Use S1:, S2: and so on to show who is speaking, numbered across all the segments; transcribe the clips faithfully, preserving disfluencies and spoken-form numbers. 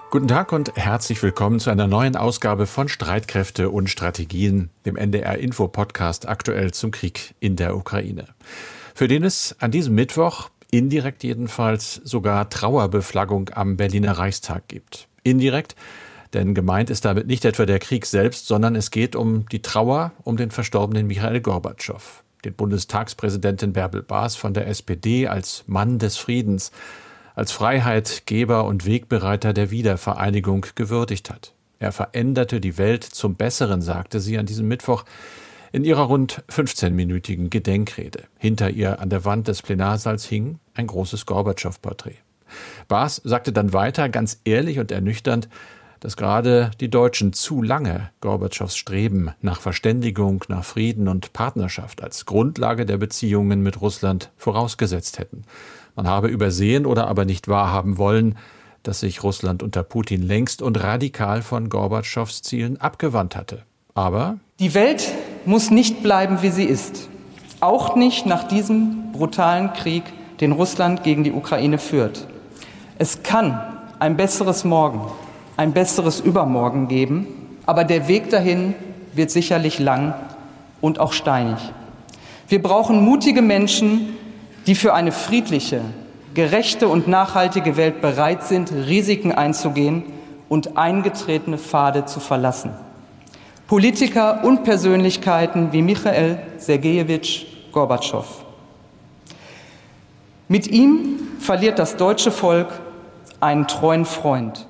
S1: Guten Tag und herzlich willkommen zu einer neuen Ausgabe von Streitkräfte und Strategien, dem N D R-Info-Podcast aktuell zum Krieg in der Ukraine. Für den es an diesem Mittwoch, indirekt jedenfalls, sogar Trauerbeflaggung am Berliner Reichstag gibt. Indirekt, denn gemeint ist damit nicht etwa der Krieg selbst, sondern es geht um die Trauer um den verstorbenen Michail Gorbatschow, den Bundestagspräsidenten Bärbel Baas von der S P D als Mann des Friedens, als Freiheitgeber und Wegbereiter der Wiedervereinigung gewürdigt hat. Er veränderte die Welt zum Besseren, sagte sie an diesem Mittwoch in ihrer rund fünfzehnminütigen Gedenkrede. Hinter ihr an der Wand des Plenarsaals hing ein großes Gorbatschow-Porträt. Baas sagte dann weiter, ganz ehrlich und ernüchternd, dass gerade die Deutschen zu lange Gorbatschows Streben nach Verständigung, nach Frieden und Partnerschaft als Grundlage der Beziehungen mit Russland vorausgesetzt hätten. Man habe übersehen oder aber nicht wahrhaben wollen, dass sich Russland unter Putin längst und radikal von Gorbatschows Zielen abgewandt hatte. Aber
S2: die Welt muss nicht bleiben, wie sie ist. Auch nicht nach diesem brutalen Krieg, den Russland gegen die Ukraine führt. Es kann ein besseres Morgen, ein besseres Übermorgen geben, aber der Weg dahin wird sicherlich lang und auch steinig. Wir brauchen mutige Menschen, die für eine friedliche, gerechte und nachhaltige Welt bereit sind, Risiken einzugehen und eingetretene Pfade zu verlassen. Politiker und Persönlichkeiten wie Michail Sergejewitsch Gorbatschow. Mit ihm verliert das deutsche Volk einen treuen Freund.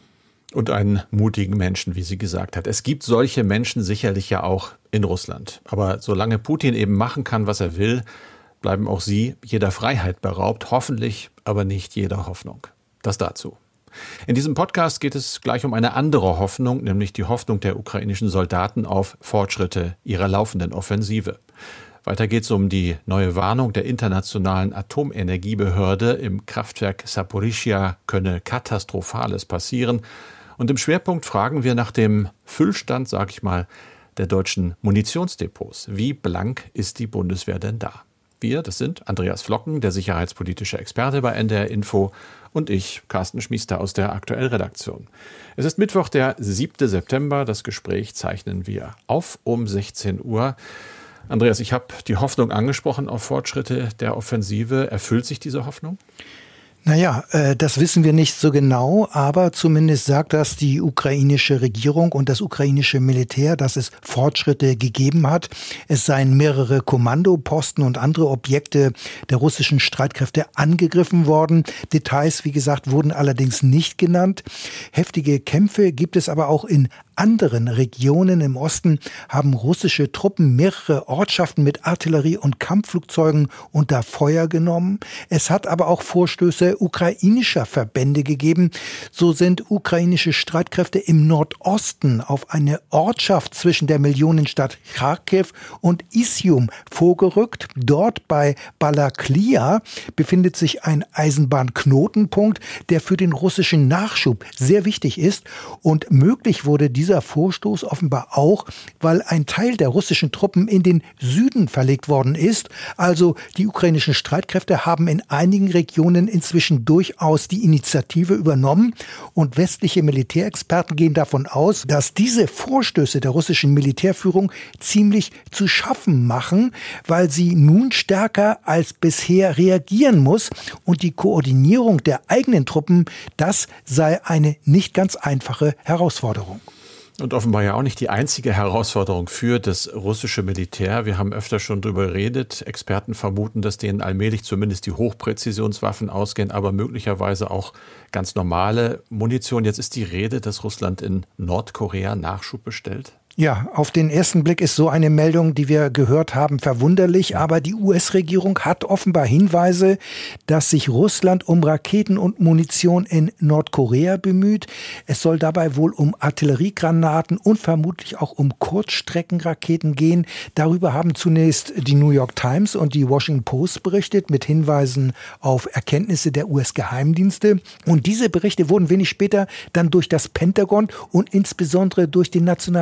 S1: Und einen mutigen Menschen, wie sie gesagt hat. Es gibt solche Menschen sicherlich ja auch in Russland. Aber solange Putin eben machen kann, was er will, bleiben auch sie jeder Freiheit beraubt, hoffentlich aber nicht jeder Hoffnung. Das dazu. In diesem Podcast geht es gleich um eine andere Hoffnung, nämlich die Hoffnung der ukrainischen Soldaten auf Fortschritte ihrer laufenden Offensive. Weiter geht es um die neue Warnung der Internationalen Atomenergiebehörde, im Kraftwerk Saporischschja könne Katastrophales passieren. Und im Schwerpunkt fragen wir nach dem Füllstand, sag ich mal, der deutschen Munitionsdepots. Wie blank ist die Bundeswehr denn da? Wir, das sind Andreas Flocken, der sicherheitspolitische Experte bei N D R Info, und ich, Carsten Schmiester aus der Aktuell-Redaktion. Es ist Mittwoch, der siebte September. Das Gespräch zeichnen wir auf um sechzehn Uhr. Andreas, ich habe die Hoffnung angesprochen auf Fortschritte der Offensive. Erfüllt sich diese Hoffnung?
S3: Naja, äh, das wissen wir nicht so genau, aber zumindest sagt das die ukrainische Regierung und das ukrainische Militär, dass es Fortschritte gegeben hat. Es seien mehrere Kommandoposten und andere Objekte der russischen Streitkräfte angegriffen worden. Details, wie gesagt, wurden allerdings nicht genannt. Heftige Kämpfe gibt es aber auch in anderen Regionen im Osten, haben russische Truppen mehrere Ortschaften mit Artillerie und Kampfflugzeugen unter Feuer genommen. Es hat aber auch Vorstöße ukrainischer Verbände gegeben. So sind ukrainische Streitkräfte im Nordosten auf eine Ortschaft zwischen der Millionenstadt Charkiw und Isium vorgerückt. Dort bei Balaklia befindet sich ein Eisenbahnknotenpunkt, der für den russischen Nachschub sehr wichtig ist. Und möglich wurde dieser Vorstoß offenbar auch, weil ein Teil der russischen Truppen in den Süden verlegt worden ist. Also die ukrainischen Streitkräfte haben in einigen Regionen inzwischen durchaus die Initiative übernommen. Und westliche Militärexperten gehen davon aus, dass diese Vorstöße der russischen Militärführung ziemlich zu schaffen machen, weil sie nun stärker als bisher reagieren muss. Und die Koordinierung der eigenen Truppen, das sei eine nicht ganz einfache Herausforderung.
S1: Und offenbar ja auch nicht die einzige Herausforderung für das russische Militär. Wir haben öfter schon darüber geredet. Experten vermuten, dass denen allmählich zumindest die Hochpräzisionswaffen ausgehen, aber möglicherweise auch ganz normale Munition. Jetzt ist die Rede, dass Russland in Nordkorea Nachschub bestellt.
S3: Ja, auf den ersten Blick ist so eine Meldung, die wir gehört haben, verwunderlich. Aber die U S-Regierung hat offenbar Hinweise, dass sich Russland um Raketen und Munition in Nordkorea bemüht. Es soll dabei wohl um Artilleriegranaten und vermutlich auch um Kurzstreckenraketen gehen. Darüber haben zunächst die New York Times und die Washington Post berichtet mit Hinweisen auf Erkenntnisse der U S-Geheimdienste. Und diese Berichte wurden wenig später dann durch das Pentagon und insbesondere durch den Nationalen Sicherheitsdienst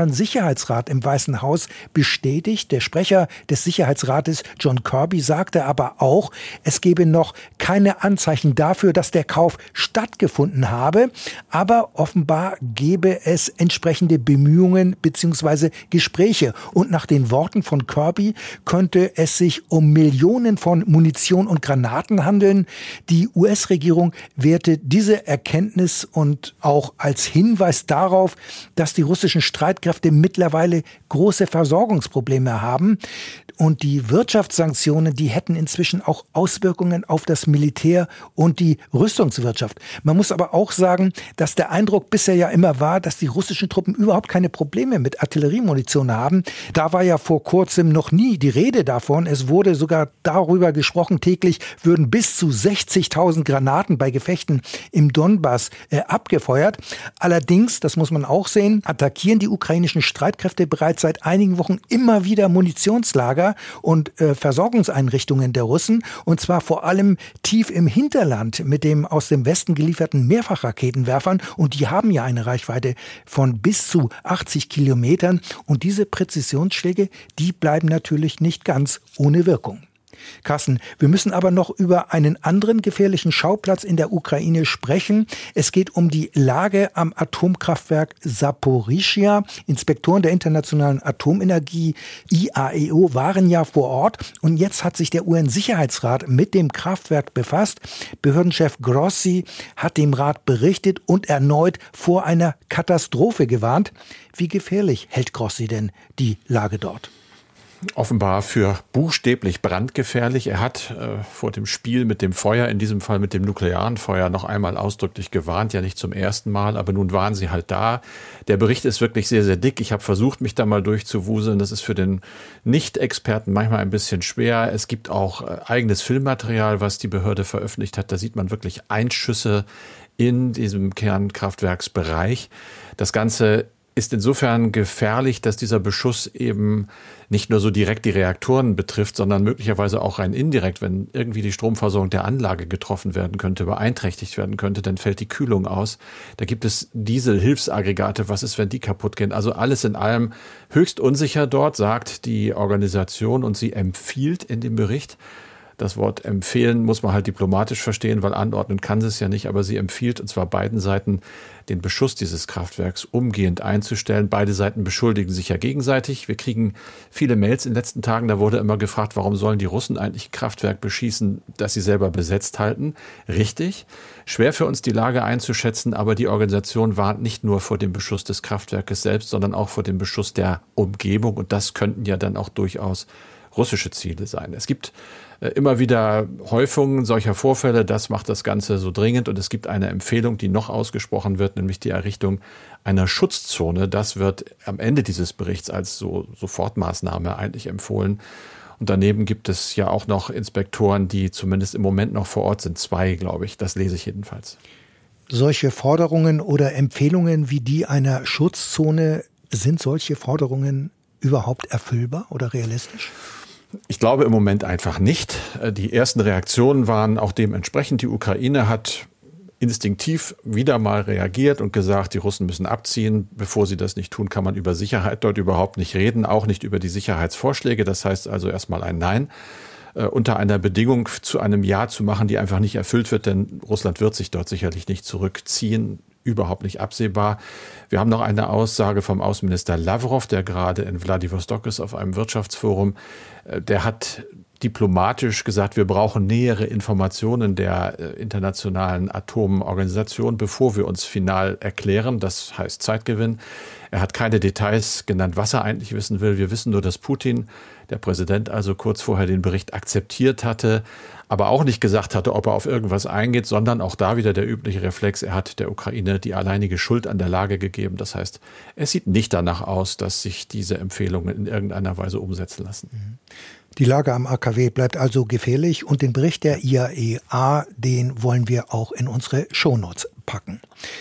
S3: Sicherheitsrat im Weißen Haus bestätigt. Der Sprecher des Sicherheitsrates John Kirby sagte aber auch, es gebe noch keine Anzeichen dafür, dass der Kauf stattgefunden habe. Aber offenbar gebe es entsprechende Bemühungen bzw. Gespräche. Und nach den Worten von Kirby könnte es sich um Millionen von Munition und Granaten handeln. Die U S-Regierung wertet diese Erkenntnis und auch als Hinweis darauf, dass die russischen Streitkräfte mittlerweile große Versorgungsprobleme haben. Und die Wirtschaftssanktionen, die hätten inzwischen auch Auswirkungen auf das Militär und die Rüstungswirtschaft. Man muss aber auch sagen, dass der Eindruck bisher ja immer war, dass die russischen Truppen überhaupt keine Probleme mit Artilleriemunition haben. Da war ja vor kurzem noch nie die Rede davon. Es wurde sogar darüber gesprochen, täglich würden bis zu sechzigtausend Granaten bei Gefechten im Donbass äh, abgefeuert. Allerdings, das muss man auch sehen, attackieren die ukrainischen Streitkräfte bereits seit einigen Wochen immer wieder Munitionslager und äh, Versorgungseinrichtungen der Russen, und zwar vor allem tief im Hinterland mit dem aus dem Westen gelieferten Mehrfachraketenwerfern, und die haben ja eine Reichweite von bis zu achtzig Kilometern, und diese Präzisionsschläge, die bleiben natürlich nicht ganz ohne Wirkung. Carsten, wir müssen aber noch über einen anderen gefährlichen Schauplatz in der Ukraine sprechen. Es geht um die Lage am Atomkraftwerk Saporischschja. Inspektoren der Internationalen Atomenergie I A E O waren ja vor Ort, und jetzt hat sich der U N-Sicherheitsrat mit dem Kraftwerk befasst. Behördenchef Grossi hat dem Rat berichtet und erneut vor einer Katastrophe gewarnt. Wie gefährlich hält Grossi denn die Lage dort?
S1: Offenbar für buchstäblich brandgefährlich. Er hat äh, vor dem Spiel mit dem Feuer, in diesem Fall mit dem nuklearen Feuer, noch einmal ausdrücklich gewarnt. Ja, nicht zum ersten Mal, aber nun waren sie halt da. Der Bericht ist wirklich sehr, sehr dick. Ich habe versucht, mich da mal durchzuwuseln. Das ist für den Nicht-Experten manchmal ein bisschen schwer. Es gibt auch äh, eigenes Filmmaterial, was die Behörde veröffentlicht hat. Da sieht man wirklich Einschüsse in diesem Kernkraftwerksbereich. Das Ganze ist insofern gefährlich, dass dieser Beschuss eben nicht nur so direkt die Reaktoren betrifft, sondern möglicherweise auch rein indirekt, wenn irgendwie die Stromversorgung der Anlage getroffen werden könnte, beeinträchtigt werden könnte, dann fällt die Kühlung aus. Da gibt es Dieselhilfsaggregate. Was ist, wenn die kaputt gehen? Also alles in allem höchst unsicher dort, sagt die Organisation, und sie empfiehlt in dem Bericht, das Wort empfehlen muss man halt diplomatisch verstehen, weil anordnen kann sie es ja nicht, aber sie empfiehlt, und zwar beiden Seiten, den Beschuss dieses Kraftwerks umgehend einzustellen. Beide Seiten beschuldigen sich ja gegenseitig. Wir kriegen viele Mails in den letzten Tagen, da wurde immer gefragt, warum sollen die Russen eigentlich ein Kraftwerk beschießen, das sie selber besetzt halten? Richtig, schwer für uns die Lage einzuschätzen, aber die Organisation warnt nicht nur vor dem Beschuss des Kraftwerkes selbst, sondern auch vor dem Beschuss der Umgebung, und das könnten ja dann auch durchaus russische Ziele sein. Es gibt immer wieder Häufungen solcher Vorfälle, das macht das Ganze so dringend, und es gibt eine Empfehlung, die noch ausgesprochen wird, nämlich die Errichtung einer Schutzzone. Das wird am Ende dieses Berichts als so Sofortmaßnahme eigentlich empfohlen. Und daneben gibt es ja auch noch Inspektoren, die zumindest im Moment noch vor Ort sind. Zwei, glaube ich, das lese ich jedenfalls.
S3: Solche Forderungen oder Empfehlungen wie die einer Schutzzone, sind solche Forderungen überhaupt erfüllbar oder realistisch?
S1: Ich glaube im Moment einfach nicht. Die ersten Reaktionen waren auch dementsprechend. Die Ukraine hat instinktiv wieder mal reagiert und gesagt, die Russen müssen abziehen. Bevor sie das nicht tun, kann man über Sicherheit dort überhaupt nicht reden, auch nicht über die Sicherheitsvorschläge. Das heißt also erstmal ein Nein. Äh, unter einer Bedingung zu einem Ja zu machen, die einfach nicht erfüllt wird, denn Russland wird sich dort sicherlich nicht zurückziehen. Überhaupt nicht absehbar. Wir haben noch eine Aussage vom Außenminister Lavrov, der gerade in Wladiwostok ist auf einem Wirtschaftsforum. Der hat diplomatisch gesagt, wir brauchen nähere Informationen der internationalen Atomorganisation, bevor wir uns final erklären. Das heißt Zeitgewinn. Er hat keine Details genannt, was er eigentlich wissen will. Wir wissen nur, dass Putin, der Präsident, also kurz vorher den Bericht akzeptiert hatte, aber auch nicht gesagt hatte, ob er auf irgendwas eingeht, sondern auch da wieder der übliche Reflex, er hat der Ukraine die alleinige Schuld an der Lage gegeben. Das heißt, es sieht nicht danach aus, dass sich diese Empfehlungen in irgendeiner Weise umsetzen lassen.
S3: Die Lage am A K W bleibt also gefährlich, und den Bericht der I A E A, den wollen wir auch in unsere Shownotes packen.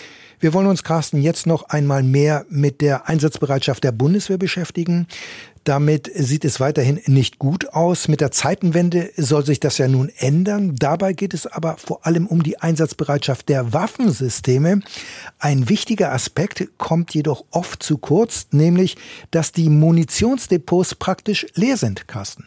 S3: Wir wollen uns, Carsten, jetzt noch einmal mehr mit der Einsatzbereitschaft der Bundeswehr beschäftigen. Damit sieht es weiterhin nicht gut aus. Mit der Zeitenwende soll sich das ja nun ändern. Dabei geht es aber vor allem um die Einsatzbereitschaft der Waffensysteme. Ein wichtiger Aspekt kommt jedoch oft zu kurz, nämlich, dass die Munitionsdepots praktisch leer sind, Carsten.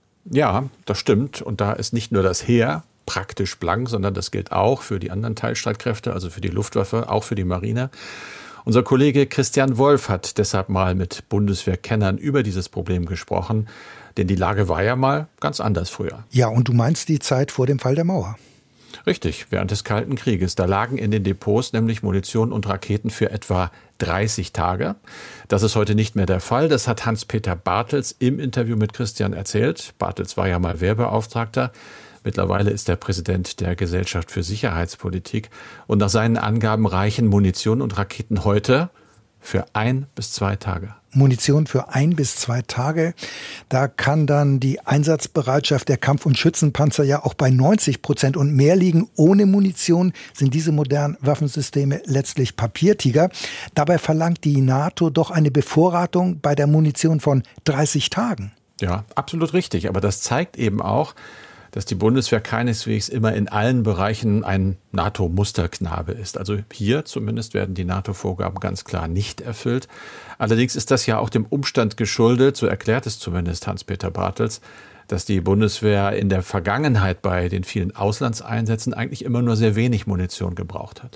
S1: Ja, das stimmt. Und da ist nicht nur das Heer praktisch blank, sondern das gilt auch für die anderen Teilstreitkräfte, also für die Luftwaffe, auch für die Marine. Unser Kollege Christian Wolf hat deshalb mal mit Bundeswehrkennern über dieses Problem gesprochen, denn die Lage war ja mal ganz anders früher.
S3: Ja, und du meinst die Zeit vor dem Fall der Mauer?
S1: Richtig, während des Kalten Krieges. Da lagen in den Depots nämlich Munition und Raketen für etwa dreißig Tage. Das ist heute nicht mehr der Fall. Das hat Hans-Peter Bartels im Interview mit Christian erzählt. Bartels war ja mal Wehrbeauftragter. Mittlerweile ist er Präsident der Gesellschaft für Sicherheitspolitik. Und nach seinen Angaben reichen Munition und Raketen heute für ein bis zwei Tage.
S3: Munition für ein bis zwei Tage. Da kann dann die Einsatzbereitschaft der Kampf- und Schützenpanzer ja auch bei neunzig Prozent und mehr liegen. Ohne Munition sind diese modernen Waffensysteme letztlich Papiertiger. Dabei verlangt die NATO doch eine Bevorratung bei der Munition von dreißig Tagen.
S1: Ja, absolut richtig. Aber das zeigt eben auch, dass die Bundeswehr keineswegs immer in allen Bereichen ein NATO-Musterknabe ist. Also hier zumindest werden die NATO-Vorgaben ganz klar nicht erfüllt. Allerdings ist das ja auch dem Umstand geschuldet, so erklärt es zumindest Hans-Peter Bartels, dass die Bundeswehr in der Vergangenheit bei den vielen Auslandseinsätzen eigentlich immer nur sehr wenig Munition gebraucht hat.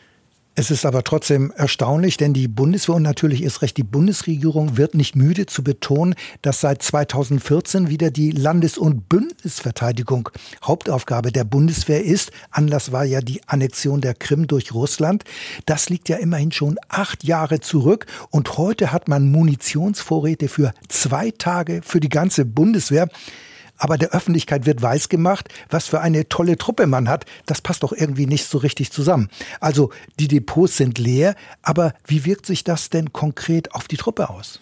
S3: Es ist aber trotzdem erstaunlich, denn die Bundeswehr und natürlich erst recht die Bundesregierung wird nicht müde zu betonen, dass seit zweitausendvierzehn wieder die Landes- und Bündnisverteidigung Hauptaufgabe der Bundeswehr ist. Anlass war ja die Annexion der Krim durch Russland. Das liegt ja immerhin schon acht Jahre zurück und heute hat man Munitionsvorräte für zwei Tage für die ganze Bundeswehr. Aber der Öffentlichkeit wird weisgemacht, was für eine tolle Truppe man hat. Das passt doch irgendwie nicht so richtig zusammen. Also die Depots sind leer, aber wie wirkt sich das denn konkret auf die Truppe aus?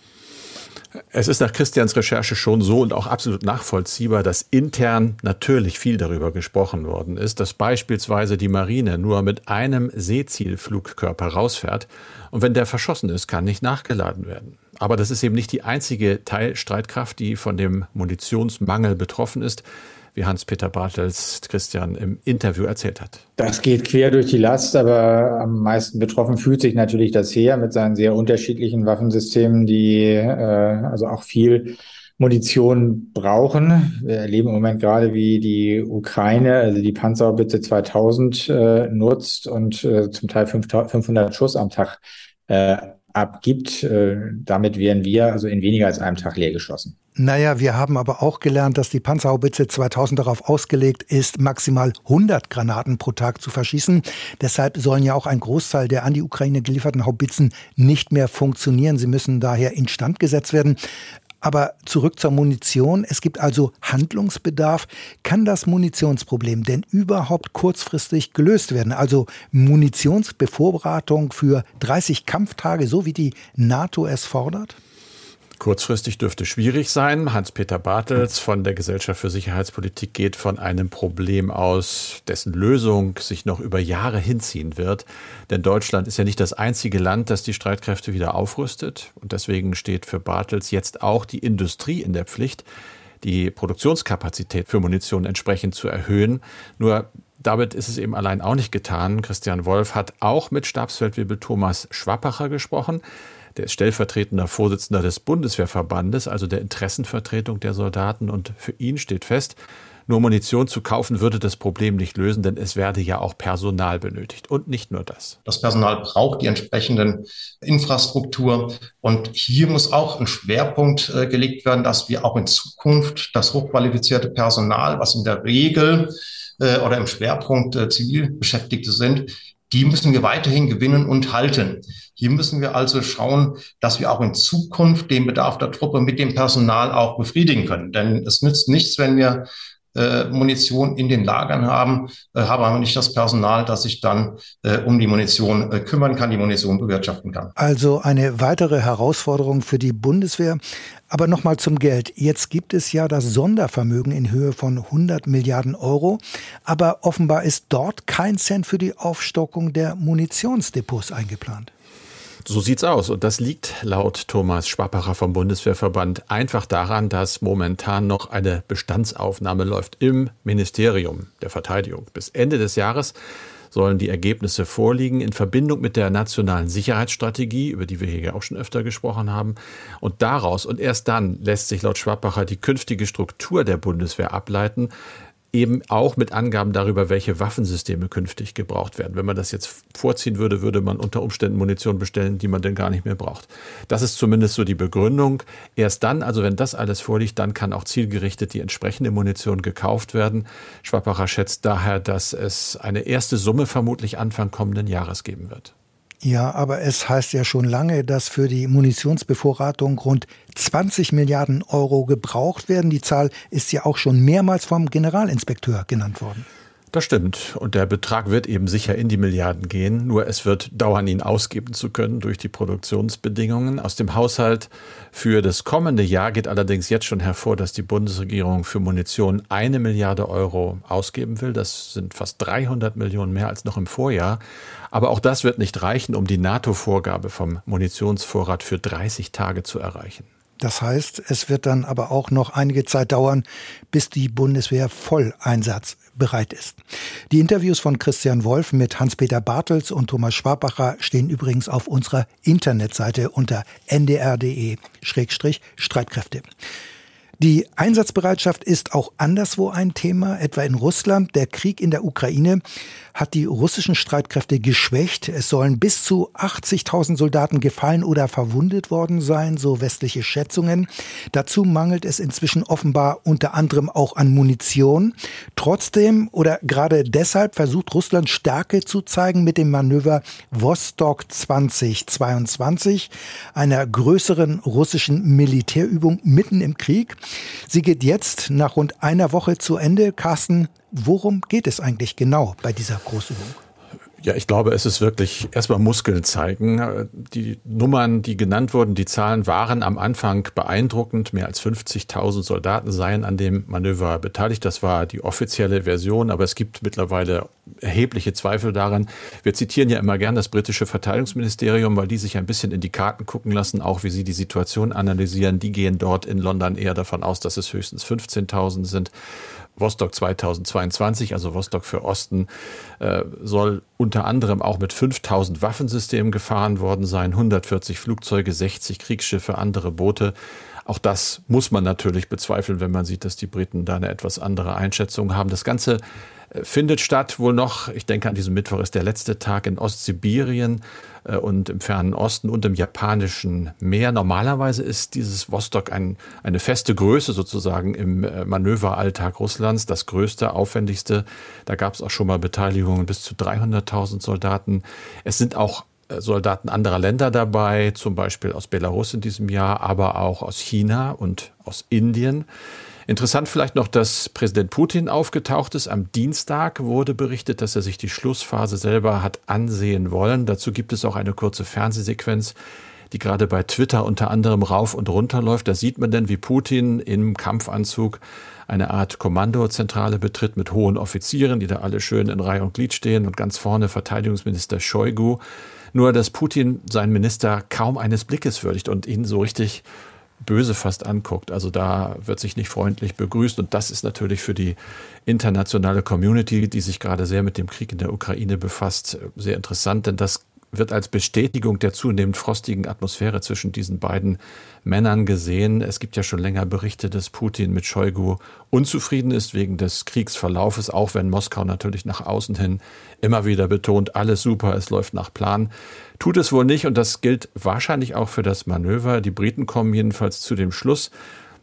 S1: Es ist nach Christians Recherche schon so und auch absolut nachvollziehbar, dass intern natürlich viel darüber gesprochen worden ist, dass beispielsweise die Marine nur mit einem Seezielflugkörper rausfährt und wenn der verschossen ist, kann nicht nachgeladen werden. Aber das ist eben nicht die einzige Teilstreitkraft, die von dem Munitionsmangel betroffen ist, wie Hans-Peter Bartels Christian im Interview erzählt hat.
S4: Das geht quer durch die Last, aber am meisten betroffen fühlt sich natürlich das Heer mit seinen sehr unterschiedlichen Waffensystemen, die äh, also auch viel Munition brauchen. Wir erleben im Moment gerade, wie die Ukraine, also die Panzerhaubitze zweitausend äh, nutzt und äh, zum Teil fünfhundert Schuss am Tag äh, abgibt. Äh, damit wären wir also in weniger als einem Tag leer geschossen.
S3: Naja, wir haben aber auch gelernt, dass die Panzerhaubitze zweitausend darauf ausgelegt ist, maximal hundert Granaten pro Tag zu verschießen. Deshalb sollen ja auch ein Großteil der an die Ukraine gelieferten Haubitzen nicht mehr funktionieren. Sie müssen daher instand gesetzt werden. Aber zurück zur Munition. Es gibt also Handlungsbedarf. Kann das Munitionsproblem denn überhaupt kurzfristig gelöst werden? Also Munitionsbevorratung für dreißig Kampftage, so wie die NATO es fordert?
S1: Kurzfristig dürfte schwierig sein. Hans-Peter Bartels von der Gesellschaft für Sicherheitspolitik geht von einem Problem aus, dessen Lösung sich noch über Jahre hinziehen wird. Denn Deutschland ist ja nicht das einzige Land, das die Streitkräfte wieder aufrüstet. Und deswegen steht für Bartels jetzt auch die Industrie in der Pflicht, die Produktionskapazität für Munition entsprechend zu erhöhen. Nur damit ist es eben allein auch nicht getan. Christian Wolf hat auch mit Stabsfeldwebel Thomas Schwappacher gesprochen. Der ist stellvertretender Vorsitzender des Bundeswehrverbandes, also der Interessenvertretung der Soldaten. Und für ihn steht fest, nur Munition zu kaufen würde das Problem nicht lösen, denn es werde ja auch Personal benötigt. Und nicht nur das.
S5: Das Personal braucht die entsprechenden Infrastruktur. Und hier muss auch ein Schwerpunkt äh, gelegt werden, dass wir auch in Zukunft das hochqualifizierte Personal, was in der Regel äh, oder im Schwerpunkt äh, Zivilbeschäftigte sind, die müssen wir weiterhin gewinnen und halten. Hier müssen wir also schauen, dass wir auch in Zukunft den Bedarf der Truppe mit dem Personal auch befriedigen können. Denn es nützt nichts, wenn wir äh, Munition in den Lagern haben, äh, habe aber nicht das Personal, das sich dann äh, um die Munition äh, kümmern kann, die Munition bewirtschaften kann.
S3: Also eine weitere Herausforderung für die Bundeswehr. Aber nochmal zum Geld. Jetzt gibt es ja das Sondervermögen in Höhe von hundert Milliarden Euro. Aber offenbar ist dort kein Cent für die Aufstockung der Munitionsdepots eingeplant.
S1: So sieht's aus. Und das liegt laut Thomas Schwappacher vom Bundeswehrverband einfach daran, dass momentan noch eine Bestandsaufnahme läuft im Ministerium der Verteidigung. Bis Ende des Jahres sollen die Ergebnisse vorliegen in Verbindung mit der nationalen Sicherheitsstrategie, über die wir hier auch schon öfter gesprochen haben. Und daraus und erst dann lässt sich laut Schwappacher die künftige Struktur der Bundeswehr ableiten, eben auch mit Angaben darüber, welche Waffensysteme künftig gebraucht werden. Wenn man das jetzt vorziehen würde, würde man unter Umständen Munition bestellen, die man denn gar nicht mehr braucht. Das ist zumindest so die Begründung. Erst dann, also wenn das alles vorliegt, dann kann auch zielgerichtet die entsprechende Munition gekauft werden. Schwappacher schätzt daher, dass es eine erste Summe vermutlich Anfang kommenden Jahres geben wird.
S3: Ja, aber es heißt ja schon lange, dass für die Munitionsbevorratung rund zwanzig Milliarden Euro gebraucht werden. Die Zahl ist ja auch schon mehrmals vom Generalinspekteur genannt worden.
S1: Das stimmt. Und der Betrag wird eben sicher in die Milliarden gehen. Nur es wird dauern, ihn ausgeben zu können durch die Produktionsbedingungen. Aus dem Haushalt für das kommende Jahr geht allerdings jetzt schon hervor, dass die Bundesregierung für Munition eine Milliarde Euro ausgeben will. Das sind fast dreihundert Millionen mehr als noch im Vorjahr. Aber auch das wird nicht reichen, um die NATO-Vorgabe vom Munitionsvorrat für dreißig Tage zu erreichen.
S3: Das heißt, es wird dann aber auch noch einige Zeit dauern, bis die Bundeswehr voll einsatzbereit ist. Die Interviews von Christian Wolf mit Hans-Peter Bartels und Thomas Schwappacher stehen übrigens auf unserer Internetseite unter n d r punkt d e Schrägstrich Streitkräfte. Die Einsatzbereitschaft ist auch anderswo ein Thema, etwa in Russland. Der Krieg in der Ukraine hat die russischen Streitkräfte geschwächt. Es sollen bis zu achtzigtausend Soldaten gefallen oder verwundet worden sein, so westliche Schätzungen. Dazu mangelt es inzwischen offenbar unter anderem auch an Munition. Trotzdem oder gerade deshalb versucht Russland Stärke zu zeigen mit dem Manöver Vostok zweitausendzweiundzwanzig, einer größeren russischen Militärübung mitten im Krieg. Sie geht jetzt nach rund einer Woche zu Ende. Carsten, worum geht es eigentlich genau bei dieser Großübung?
S1: Ja, ich glaube, es ist wirklich erstmal Muskeln zeigen. Die Nummern, die genannt wurden, die Zahlen waren am Anfang beeindruckend. Mehr als fünfzigtausend Soldaten seien an dem Manöver beteiligt. Das war die offizielle Version, aber es gibt mittlerweile erhebliche Zweifel daran. Wir zitieren ja immer gern das britische Verteidigungsministerium, weil die sich ein bisschen in die Karten gucken lassen, auch wie sie die Situation analysieren. Die gehen dort in London eher davon aus, dass es höchstens fünfzehntausend sind. Vostok zweitausendzweiundzwanzig, also Vostok für Osten, äh, soll unter anderem auch mit fünftausend Waffensystemen gefahren worden sein, hundertvierzig Flugzeuge, sechzig Kriegsschiffe, andere Boote. Auch das muss man natürlich bezweifeln, wenn man sieht, dass die Briten da eine etwas andere Einschätzung haben. Das Ganze findet statt wohl noch, ich denke an diesem Mittwoch ist der letzte Tag in Ostsibirien äh, und im fernen Osten und im japanischen Meer. Normalerweise ist dieses Vostok ein, eine feste Größe sozusagen im äh, Manöveralltag Russlands, das größte, aufwendigste. Da gab es auch schon mal Beteiligungen bis zu dreihunderttausend Soldaten. Es sind auch Soldaten anderer Länder dabei, zum Beispiel aus Belarus in diesem Jahr, aber auch aus China und aus Indien. Interessant vielleicht noch, dass Präsident Putin aufgetaucht ist. Am Dienstag wurde berichtet, dass er sich die Schlussphase selber hat ansehen wollen. Dazu gibt es auch eine kurze Fernsehsequenz, die gerade bei Twitter unter anderem rauf und runter läuft. Da sieht man denn, wie Putin im Kampfanzug eine Art Kommandozentrale betritt mit hohen Offizieren, die da alle schön in Reihe und Glied stehen und ganz vorne Verteidigungsminister Shoigu. Nur, dass Putin seinen Minister kaum eines Blickes würdigt und ihn so richtig böse fast anguckt. Also da wird sich nicht freundlich begrüßt. Und das ist natürlich für die internationale Community, die sich gerade sehr mit dem Krieg in der Ukraine befasst, sehr interessant. Denn das wird als Bestätigung der zunehmend frostigen Atmosphäre zwischen diesen beiden Männern gesehen. Es gibt ja schon länger Berichte, dass Putin mit Shoigu unzufrieden ist wegen des Kriegsverlaufes, auch wenn Moskau natürlich nach außen hin immer wieder betont, alles super, es läuft nach Plan. Tut es wohl nicht und das gilt wahrscheinlich auch für das Manöver. Die Briten kommen jedenfalls zu dem Schluss,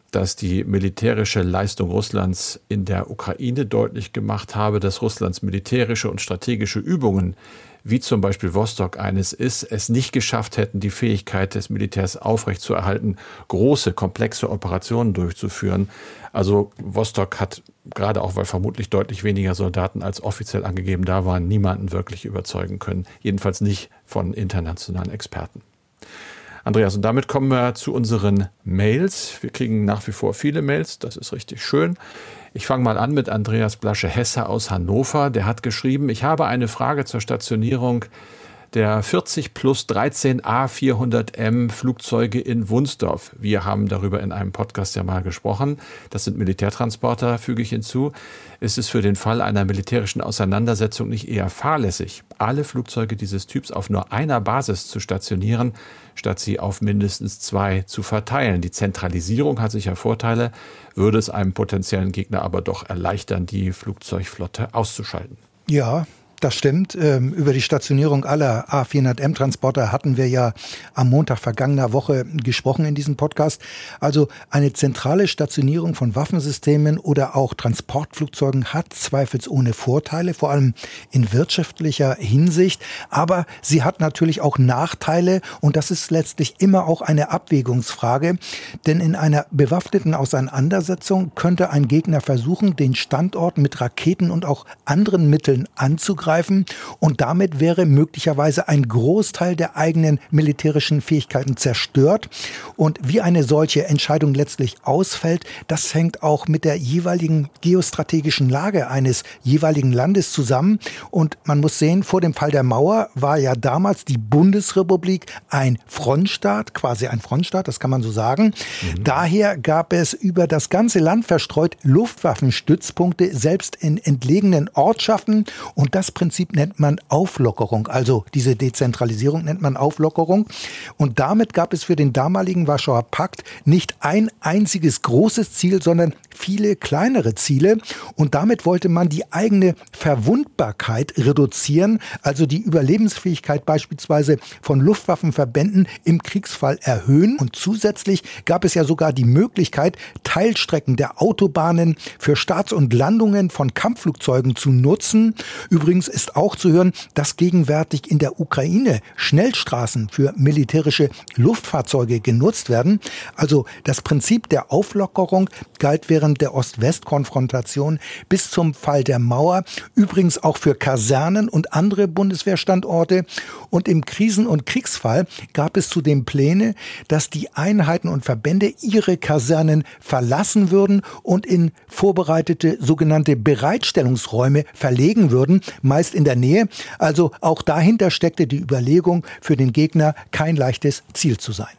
S1: dass die militärische Leistung Russlands in der Ukraine deutlich gemacht habe, dass Russlands militärische und strategische Übungen, wie zum Beispiel Vostok eines ist, es nicht geschafft hätten, die Fähigkeit des Militärs aufrechtzuerhalten, große, komplexe Operationen durchzuführen. Also Vostok hat, gerade auch weil vermutlich deutlich weniger Soldaten als offiziell angegeben da waren, niemanden wirklich überzeugen können. Jedenfalls nicht von internationalen Experten. Andreas, und damit kommen wir zu unseren Mails. Wir kriegen nach wie vor viele Mails, das ist richtig schön. Ich fange mal an mit Andreas Blasche-Hesse aus Hannover. Der hat geschrieben, ich habe eine Frage zur Stationierung der vierzig plus dreizehn A vierhundert M Flugzeuge in Wunsdorf. Wir haben darüber in einem Podcast ja mal gesprochen. Das sind Militärtransporter, füge ich hinzu. Ist es für den Fall einer militärischen Auseinandersetzung nicht eher fahrlässig, alle Flugzeuge dieses Typs auf nur einer Basis zu stationieren, statt sie auf mindestens zwei zu verteilen? Die Zentralisierung hat sicher Vorteile, würde es einem potenziellen Gegner aber doch erleichtern, die Flugzeugflotte auszuschalten.
S3: Ja, das stimmt. Über die Stationierung aller A vierhundert M Transporter hatten wir ja am Montag vergangener Woche gesprochen in diesem Podcast. Also eine zentrale Stationierung von Waffensystemen oder auch Transportflugzeugen hat zweifelsohne Vorteile, vor allem in wirtschaftlicher Hinsicht. Aber sie hat natürlich auch Nachteile und das ist letztlich immer auch eine Abwägungsfrage. Denn in einer bewaffneten Auseinandersetzung könnte ein Gegner versuchen, den Standort mit Raketen und auch anderen Mitteln anzugreifen. Und damit wäre möglicherweise ein Großteil der eigenen militärischen Fähigkeiten zerstört. Und wie eine solche Entscheidung letztlich ausfällt, das hängt auch mit der jeweiligen geostrategischen Lage eines jeweiligen Landes zusammen. Und man muss sehen, vor dem Fall der Mauer war ja damals die Bundesrepublik ein Frontstaat, quasi ein Frontstaat, das kann man so sagen. Mhm. Daher gab es über das ganze Land verstreut Luftwaffenstützpunkte, selbst in entlegenen Ortschaften. Und das Prinzip nennt man Auflockerung, also diese Dezentralisierung nennt man Auflockerung. Und damit gab es für den damaligen Warschauer Pakt nicht ein einziges großes Ziel, sondern viele kleinere Ziele. Und damit wollte man die eigene Verwundbarkeit reduzieren, also die Überlebensfähigkeit beispielsweise von Luftwaffenverbänden im Kriegsfall erhöhen. Und zusätzlich gab es ja sogar die Möglichkeit, Teilstrecken der Autobahnen für Starts und Landungen von Kampfflugzeugen zu nutzen. Übrigens ist auch zu hören, dass gegenwärtig in der Ukraine Schnellstraßen für militärische Luftfahrzeuge genutzt werden. Also das Prinzip der Auflockerung galt während der Ost-West-Konfrontation bis zum Fall der Mauer, übrigens auch für Kasernen und andere Bundeswehrstandorte. Und im Krisen- und Kriegsfall gab es zudem Pläne, dass die Einheiten und Verbände ihre Kasernen verlassen würden und in vorbereitete sogenannte Bereitstellungsräume verlegen würden, meist in der Nähe. Also auch dahinter steckte die Überlegung, für den Gegner kein leichtes Ziel zu sein.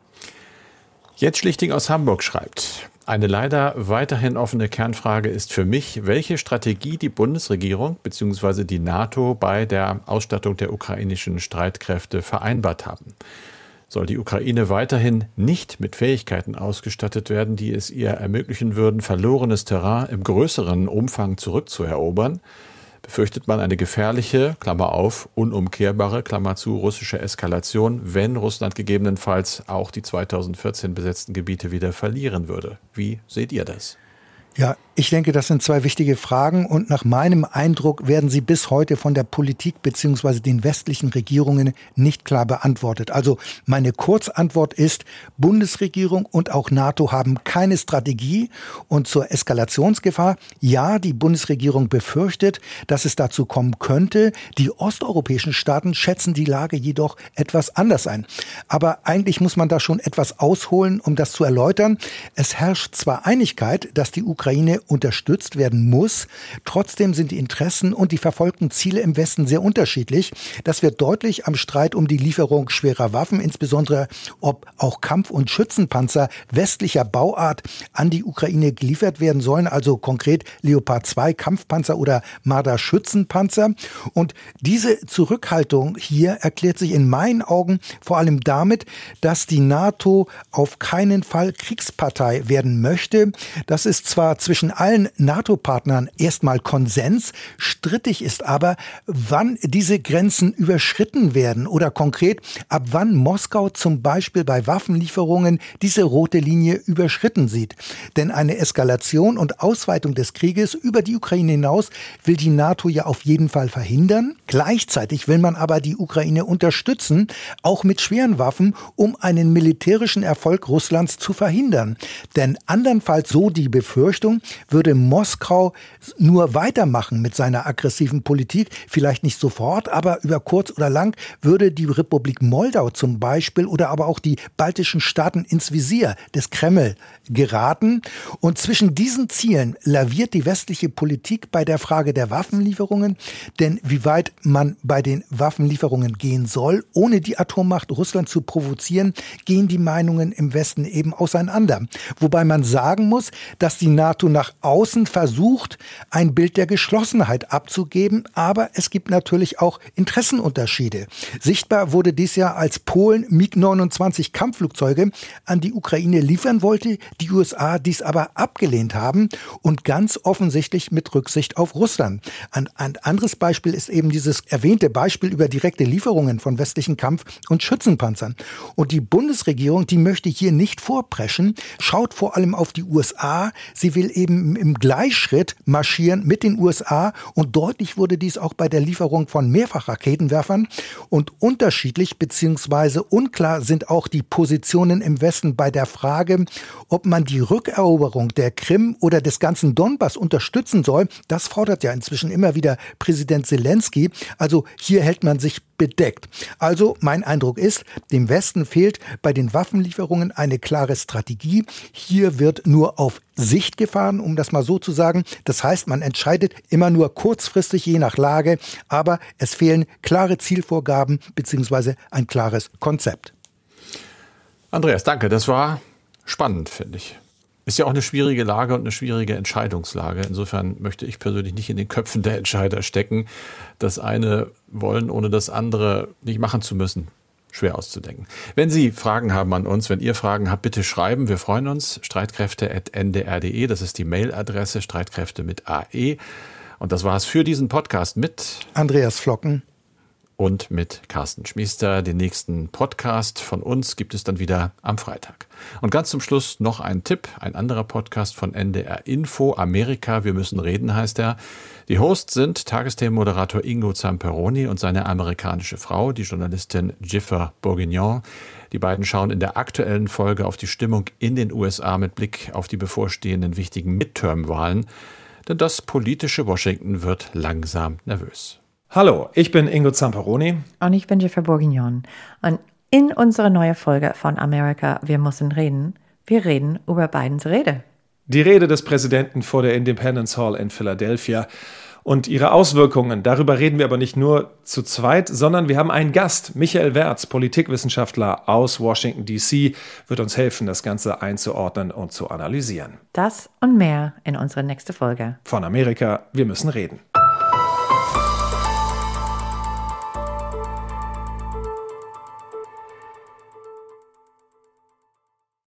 S1: Jens Schlichting aus Hamburg schreibt: Eine leider weiterhin offene Kernfrage ist für mich, welche Strategie die Bundesregierung bzw. die NATO bei der Ausstattung der ukrainischen Streitkräfte vereinbart haben. Soll die Ukraine weiterhin nicht mit Fähigkeiten ausgestattet werden, die es ihr ermöglichen würden, verlorenes Terrain im größeren Umfang zurückzuerobern? Befürchtet man eine gefährliche, Klammer auf, unumkehrbare, Klammer zu, russische Eskalation, wenn Russland gegebenenfalls auch die zweitausendvierzehn besetzten Gebiete wieder verlieren würde? Wie seht ihr das?
S3: Ja, ich denke, das sind zwei wichtige Fragen und nach meinem Eindruck werden sie bis heute von der Politik bzw. den westlichen Regierungen nicht klar beantwortet. Also meine Kurzantwort ist, Bundesregierung und auch NATO haben keine Strategie und zur Eskalationsgefahr. Ja, die Bundesregierung befürchtet, dass es dazu kommen könnte. Die osteuropäischen Staaten schätzen die Lage jedoch etwas anders ein. Aber eigentlich muss man da schon etwas ausholen, um das zu erläutern. Es herrscht zwar Einigkeit, dass die Ukraine unterstützt werden muss. Trotzdem sind die Interessen und die verfolgten Ziele im Westen sehr unterschiedlich. Das wird deutlich am Streit um die Lieferung schwerer Waffen, insbesondere ob auch Kampf- und Schützenpanzer westlicher Bauart an die Ukraine geliefert werden sollen, also konkret Leopard zwei Kampfpanzer oder Marder Schützenpanzer. Und diese Zurückhaltung hier erklärt sich in meinen Augen vor allem damit, dass die NATO auf keinen Fall Kriegspartei werden möchte. Das ist zwar zwischen allen NATO-Partnern erstmal Konsens. Strittig ist aber, wann diese Grenzen überschritten werden oder konkret, ab wann Moskau zum Beispiel bei Waffenlieferungen diese rote Linie überschritten sieht. Denn eine Eskalation und Ausweitung des Krieges über die Ukraine hinaus will die NATO ja auf jeden Fall verhindern. Gleichzeitig will man aber die Ukraine unterstützen, auch mit schweren Waffen, um einen militärischen Erfolg Russlands zu verhindern. Denn andernfalls, so die Befürchtung, würde Moskau nur weitermachen mit seiner aggressiven Politik, vielleicht nicht sofort, aber über kurz oder lang würde die Republik Moldau zum Beispiel oder aber auch die baltischen Staaten ins Visier des Kreml geraten. Und zwischen diesen Zielen laviert die westliche Politik bei der Frage der Waffenlieferungen. Denn wie weit man bei den Waffenlieferungen gehen soll, ohne die Atommacht Russland zu provozieren, gehen die Meinungen im Westen eben auseinander. Wobei man sagen muss, dass die NATO nach außen versucht, ein Bild der Geschlossenheit abzugeben. Aber es gibt natürlich auch Interessenunterschiede. Sichtbar wurde dies ja, als Polen MiG neunundzwanzig Kampfflugzeuge an die Ukraine liefern wollte, die U S A dies aber abgelehnt haben und ganz offensichtlich mit Rücksicht auf Russland. Ein, ein anderes Beispiel ist eben dieses erwähnte Beispiel über direkte Lieferungen von westlichen Kampf- und Schützenpanzern. Und die Bundesregierung, die möchte hier nicht vorpreschen, schaut vor allem auf die U S A. Sie will eben im Gleichschritt marschieren mit den U S A und deutlich wurde dies auch bei der Lieferung von Mehrfachraketenwerfern. Und unterschiedlich bzw. unklar sind auch die Positionen im Westen bei der Frage, ob man die Rückeroberung der Krim oder des ganzen Donbass unterstützen soll. Das fordert ja inzwischen immer wieder Präsident Zelensky. Also hier hält man sich bedeckt. Also mein Eindruck ist, dem Westen fehlt bei den Waffenlieferungen eine klare Strategie. Hier wird nur auf Sicht gefahren, um das mal so zu sagen. Das heißt, man entscheidet immer nur kurzfristig je nach Lage, aber es fehlen klare Zielvorgaben bzw. ein klares Konzept.
S1: Andreas, danke. Das war spannend, finde ich. Ist ja auch eine schwierige Lage und eine schwierige Entscheidungslage. Insofern möchte ich persönlich nicht in den Köpfen der Entscheider stecken. Das eine wollen, ohne das andere nicht machen zu müssen. Schwer auszudenken. Wenn Sie Fragen haben an uns, wenn ihr Fragen habt, bitte schreiben. Wir freuen uns. streitkräfte at n d r punkt d e, das ist die Mailadresse, Streitkräfte mit A E. Und das war's für diesen Podcast mit
S3: Andreas Flocken
S1: und mit Carsten Schmiester. Den nächsten Podcast von uns gibt es dann wieder am Freitag. Und ganz zum Schluss noch ein Tipp, ein anderer Podcast von N D R Info, Amerika, wir müssen reden heißt er. Die Hosts sind Tagesthemenmoderator Ingo Zamperoni und seine amerikanische Frau, die Journalistin Jennifer Bourguignon. Die beiden schauen in der aktuellen Folge auf die Stimmung in den U S A mit Blick auf die bevorstehenden wichtigen Midterm-Wahlen. Denn das politische Washington wird langsam nervös.
S6: Hallo, ich bin Ingo Zamperoni.
S7: Und ich bin Jennifer Bourguignon. Und in unserer neuen Folge von Amerika, wir müssen reden, wir reden über Bidens Rede.
S6: Die Rede des Präsidenten vor der Independence Hall in Philadelphia und ihre Auswirkungen. Darüber reden wir aber nicht nur zu zweit, sondern wir haben einen Gast. Michael Wertz, Politikwissenschaftler aus Washington D C, wird uns helfen, das Ganze einzuordnen und zu analysieren.
S7: Das und mehr in unserer nächsten Folge.
S6: Von Amerika, wir müssen reden.